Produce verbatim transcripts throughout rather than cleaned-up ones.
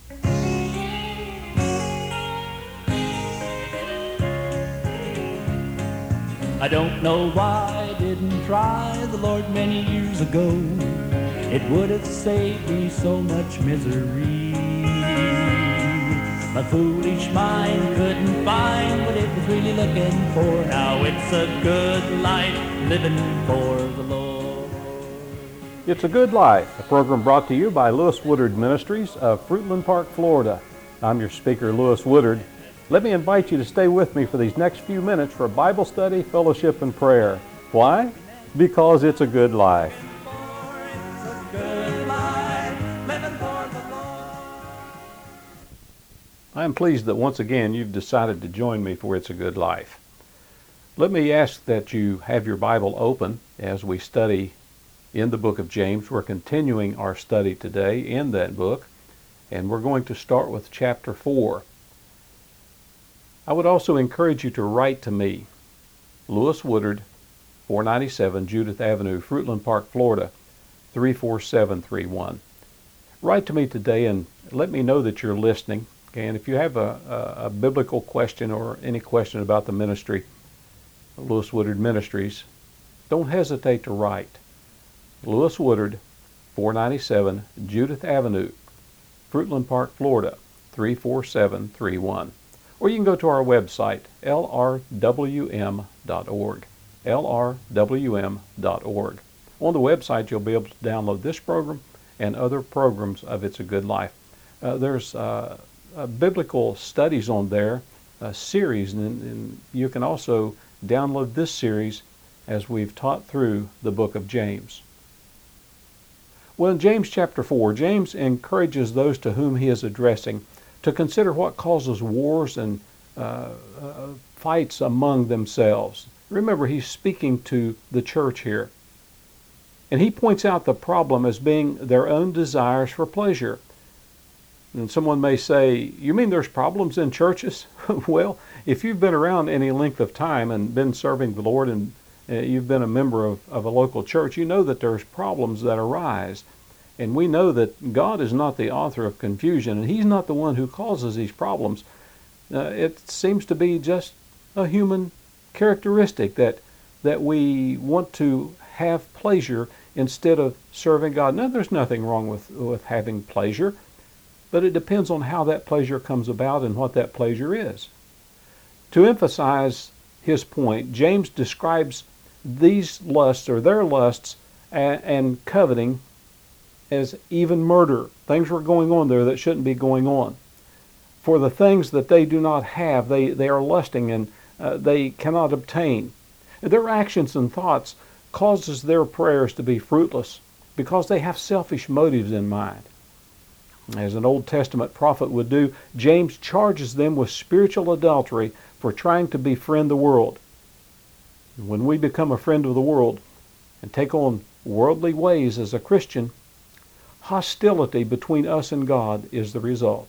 I don't know why I didn't try the Lord many years ago. It would have saved me so much misery. My foolish mind couldn't find what it was really looking for. Now it's a good life living for the Lord. It's a Good Life, a program brought to you by Lewis Woodard Ministries of Fruitland Park, Florida. I'm your speaker, Lewis Woodard. Let me invite you to stay with me for these next few minutes for Bible study, fellowship, and prayer. Why? Because it's a good life. I am pleased that once again you've decided to join me for It's a Good Life. Let me ask that you have your Bible open as we study in the book of James. We're continuing our study today in that book, and we're going to start with chapter four. I would also encourage you to write to me, Lewis Woodard, four ninety-seven Judith Avenue, Fruitland Park, Florida, three four seven three one. Write to me today and let me know that you're listening. And if you have a, a, a biblical question or any question about the ministry, Lewis Woodard Ministries, don't hesitate to write. Lewis Woodard, four ninety-seven Judith Avenue, Fruitland Park, Florida, three four seven three one. Or you can go to our website, L R W M dot org, L R W M dot org. On the website, you'll be able to download this program and other programs of It's a Good Life. Uh, there's uh, uh, biblical studies on there, a series, and, and you can also download this series as we've taught through the book of James. Well, in James chapter four, James encourages those to whom he is addressing to consider what causes wars and uh, uh, fights among themselves. Remember, he's speaking to the church here. And he points out the problem as being their own desires for pleasure. And someone may say, you mean there's problems in churches? Well, if you've been around any length of time and been serving the Lord and uh, you've been a member of, of a local church, you know that there's problems that arise. And we know that God is not the author of confusion, and he's not the one who causes these problems. Uh, it seems to be just a human characteristic that that we want to have pleasure instead of serving God. Now, there's nothing wrong with, with having pleasure, but it depends on how that pleasure comes about and what that pleasure is. To emphasize his point, James describes these lusts, or their lusts, and, and coveting as even murder. Things were going on there that shouldn't be going on. For the things that they do not have, they, they are lusting and uh, they cannot obtain. Their actions and thoughts causes their prayers to be fruitless because they have selfish motives in mind. As an Old Testament prophet would do, James charges them with spiritual adultery for trying to befriend the world. When we become a friend of the world and take on worldly ways as a Christian, hostility between us and God is the result.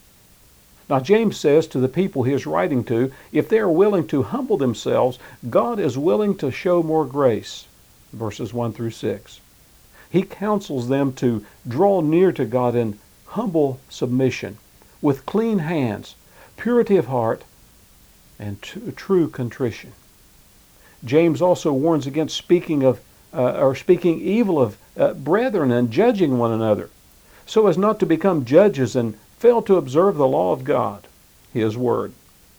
Now, James says to the people he is writing to, if they are willing to humble themselves, God is willing to show more grace. Verses one through six. He counsels them to draw near to God in humble submission, with clean hands, purity of heart, and t- true contrition. James also warns against speaking of uh, or speaking evil of Uh, brethren and judging one another, so as not to become judges and fail to observe the law of God, his word.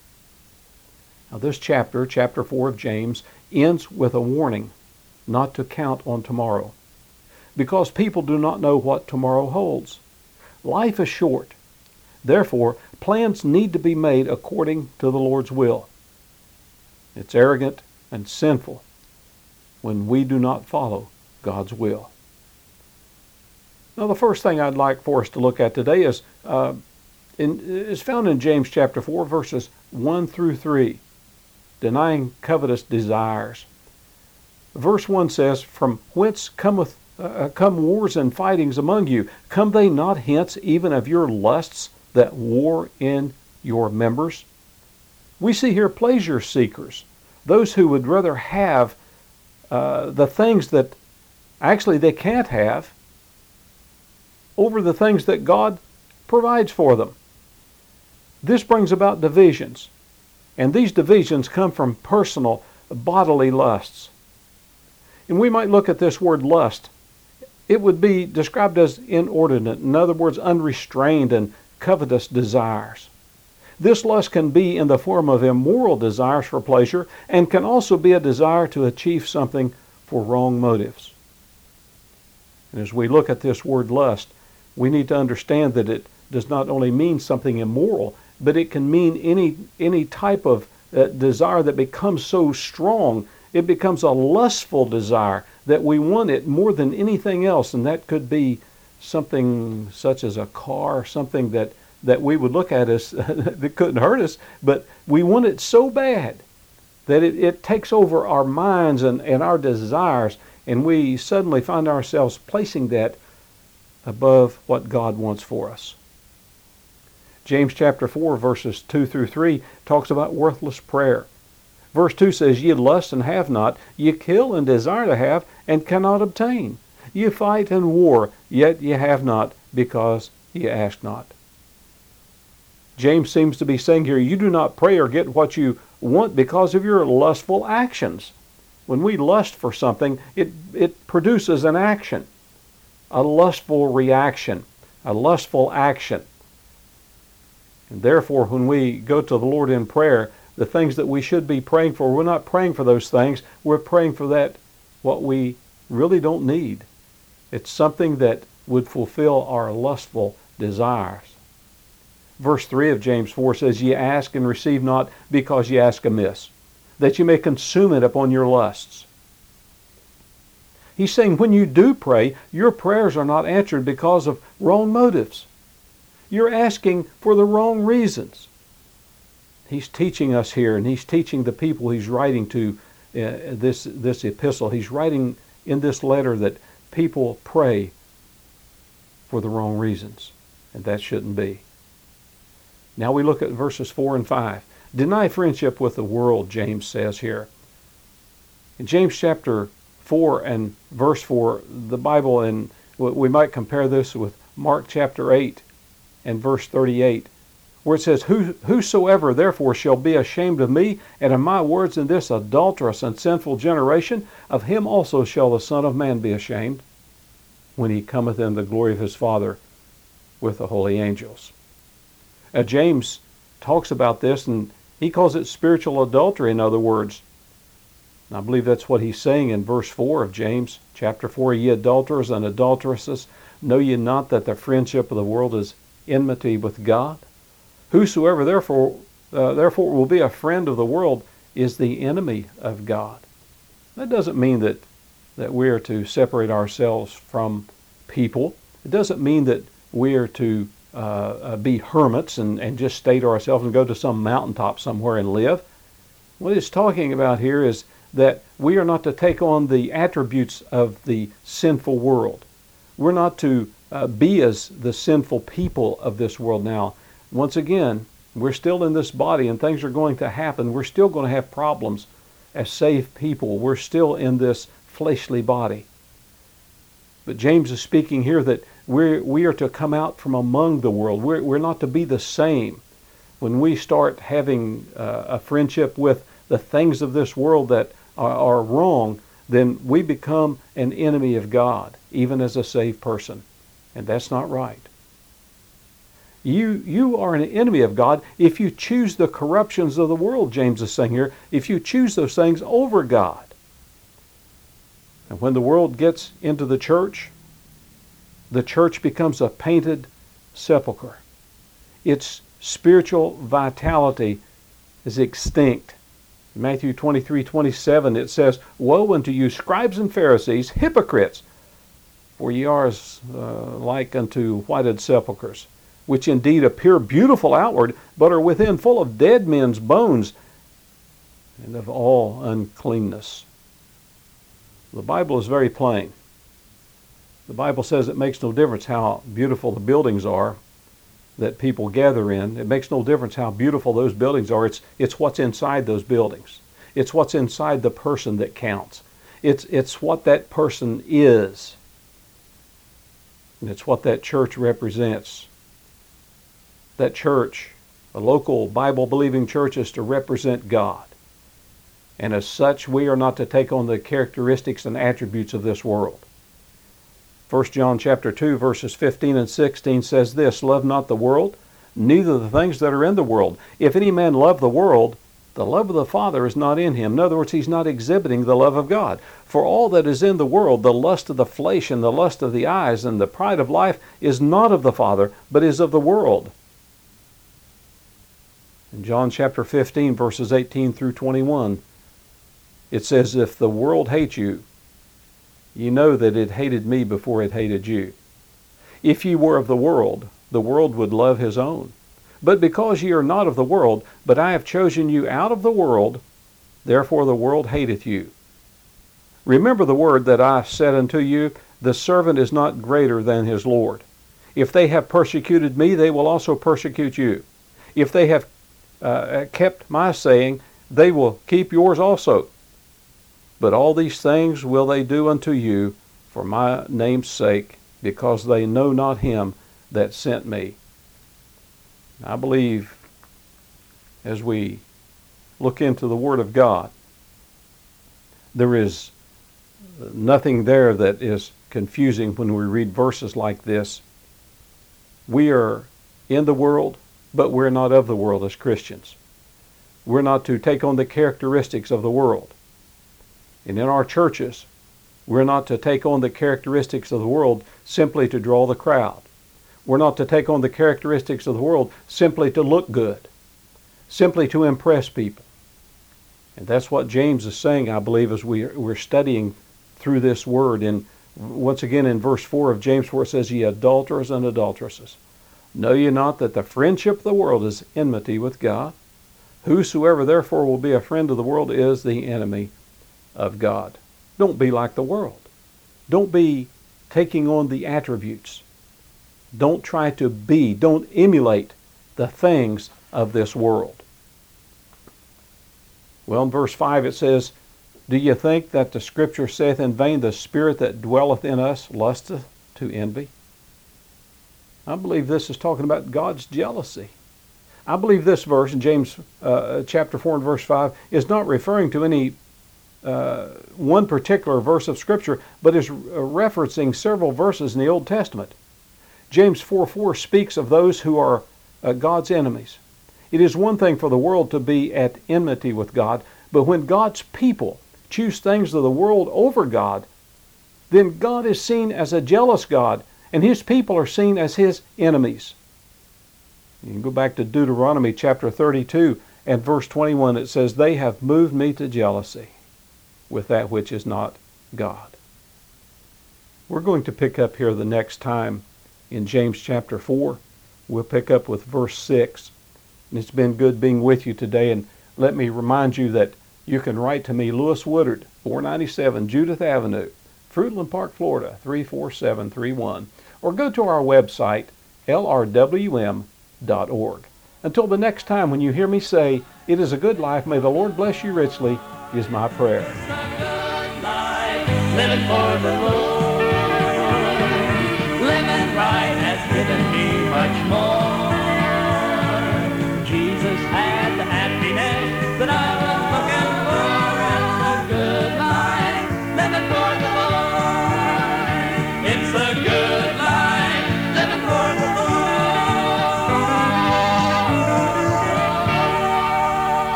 Now this chapter, chapter four of James, ends with a warning not to count on tomorrow, because people do not know what tomorrow holds. Life is short. Therefore, plans need to be made according to the Lord's will. It's arrogant and sinful when we do not follow God's will. Now, the first thing I'd like for us to look at today is uh, in, is found in James chapter four, verses one through three, denying covetous desires. Verse one says, "From whence cometh uh, come wars and fightings among you? Come they not hence even of your lusts that war in your members?" We see here pleasure seekers, those who would rather have uh, the things that actually they can't have over the things that God provides for them. This brings about divisions, and these divisions come from personal bodily lusts. And we might look at this word lust. It would be described as inordinate, in other words, unrestrained and covetous desires. This lust can be in the form of immoral desires for pleasure and can also be a desire to achieve something for wrong motives. And as we look at this word lust, we need to understand that it does not only mean something immoral, but it can mean any any type of uh, desire that becomes so strong, it becomes a lustful desire that we want it more than anything else. And that could be something such as a car, something that, that we would look at as that couldn't hurt us, but we want it so bad that it, it takes over our minds and, and our desires, and we suddenly find ourselves placing that above what God wants for us. James chapter four, verses two through three talks about worthless prayer. Verse two says, "Ye lust and have not, ye kill and desire to have, and cannot obtain. Ye fight and war, yet ye have not, because ye ask not." James seems to be saying here, you do not pray or get what you want because of your lustful actions. When we lust for something, it, it produces an action, a lustful reaction, a lustful action. And therefore, when we go to the Lord in prayer, the things that we should be praying for, we're not praying for those things. We're praying for that, what we really don't need. It's something that would fulfill our lustful desires. Verse three of James four says, "Ye ask and receive not, because ye ask amiss, that ye may consume it upon your lusts." He's saying when you do pray, your prayers are not answered because of wrong motives. You're asking for the wrong reasons. He's teaching us here, and he's teaching the people he's writing to uh, this, this epistle. He's writing in this letter that people pray for the wrong reasons, and that shouldn't be. Now we look at verses four and five. Deny friendship with the world, James says here. In James chapter four and verse four, the Bible, and we might compare this with Mark chapter eight and verse thirty-eight, where it says, Who, Whosoever therefore shall be ashamed of me and of my words in this adulterous and sinful generation, of him also shall the Son of Man be ashamed, when he cometh in the glory of his Father with the holy angels. Uh, James talks about this, and he calls it spiritual adultery, in other words. And I believe that's what he's saying in verse four of James chapter four. "Ye adulterers and adulteresses, know ye not that the friendship of the world is enmity with God? Whosoever therefore uh, therefore will be a friend of the world is the enemy of God." That doesn't mean that, that we are to separate ourselves from people. It doesn't mean that we are to uh, uh, be hermits and, and just stay to ourselves and go to some mountaintop somewhere and live. What it's talking about here is that we are not to take on the attributes of the sinful world. We're not to uh, be as the sinful people of this world now. Once again, we're still in this body and things are going to happen. We're still going to have problems as saved people. We're still in this fleshly body. But James is speaking here that we're, we are to come out from among the world. We're, we're not to be the same. When we start having uh, a friendship with the things of this world that are, are wrong, then we become an enemy of God, even as a saved person. And that's not right. You, you are an enemy of God if you choose the corruptions of the world, James is saying here, if you choose those things over God. And when the world gets into the church, the church becomes a painted sepulcher. Its spiritual vitality is extinct. In Matthew twenty-three twenty-seven it says, "Woe unto you, scribes and Pharisees, hypocrites! For ye are as uh, like unto whited sepulchres, which indeed appear beautiful outward, but are within full of dead men's bones, and of all uncleanness." The Bible is very plain. The Bible says it makes no difference how beautiful the buildings are that people gather in. It makes no difference how beautiful those buildings are. It's, it's what's inside those buildings. It's what's inside the person that counts. It's, it's what that person is. And it's what that church represents. that church, a local Bible-believing church, is to represent God. And as such, we are not to take on the characteristics and attributes of this world. First John chapter two, verses fifteen and sixteen says this, "Love not the world, neither the things that are in the world. If any man love the world, the love of the Father is not in him." In other words, he's not exhibiting the love of God. "For all that is in the world, the lust of the flesh and the lust of the eyes and the pride of life is not of the Father, but is of the world." In John chapter fifteen, verses eighteen through twenty-one, it says, "If the world hates you, ye know that it hated me before it hated you. If ye were of the world, the world would love his own. But because ye are not of the world, but I have chosen you out of the world, therefore the world hateth you. Remember the word that I said unto you, the servant is not greater than his Lord. If they have persecuted me, they will also persecute you. If they have uh, kept my saying, they will keep yours also. But all these things will they do unto you for my name's sake, because they know not him that sent me." I believe as we look into the Word of God, there is nothing there that is confusing when we read verses like this. We are in the world, but we're not of the world as Christians. We're not to take on the characteristics of the world. And in our churches, we're not to take on the characteristics of the world simply to draw the crowd. We're not to take on the characteristics of the world simply to look good, simply to impress people. And that's what James is saying, I believe, as we, we're studying through this word. And once again in verse four of James, where it says, "Ye adulterers and adulteresses, know ye not that the friendship of the world is enmity with God? Whosoever therefore will be a friend of the world is the enemy of God." Don't be like the world. Don't be taking on the attributes. Don't try to be, don't emulate the things of this world. Well, in verse five it says, "Do ye think that the Scripture saith in vain, the Spirit that dwelleth in us lusteth to envy?" I believe this is talking about God's jealousy. I believe this verse in James uh, chapter four and verse five is not referring to any uh, one particular verse of Scripture, but is referencing several verses in the Old Testament. James four four speaks of those who are uh, God's enemies. It is one thing for the world to be at enmity with God, but when God's people choose things of the world over God, then God is seen as a jealous God, and His people are seen as His enemies. You can go back to Deuteronomy chapter thirty-two and verse twenty-one. It says, "They have moved me to jealousy with that which is not God." We're going to pick up here the next time in James chapter four. We'll pick up with verse six. And it's been good being with you today. And let me remind you that you can write to me, Lewis Woodard, four ninety-seven Judith Avenue, Fruitland Park, Florida, three four seven three one. Or go to our website, L R W M dot org. Until the next time when you hear me say, "It is a good life, may the Lord bless you richly," is my prayer. Living for the Lord, living right has given me much more.